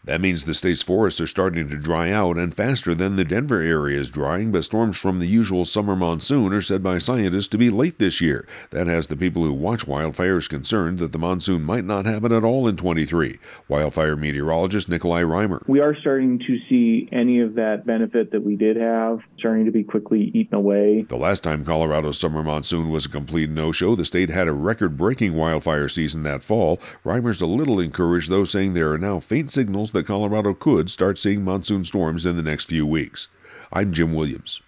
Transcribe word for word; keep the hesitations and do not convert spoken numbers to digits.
That means the state's forests are starting to dry out and faster than the Denver area is drying, but storms from the usual summer monsoon are said by scientists to be late this year. That has the people who watch wildfires concerned that the monsoon might not happen at all in twenty-three. Wildfire meteorologist Nikolai Reimer. We are starting to see any of that benefit that we did have starting to be quickly eaten away. The last time Colorado's summer monsoon was a complete no-show, the state had a record-breaking wildfire season that fall. Reimer's a little encouraged, though, saying there are now faint signals that Colorado could start seeing monsoon storms in the next few weeks. I'm Jim Williams.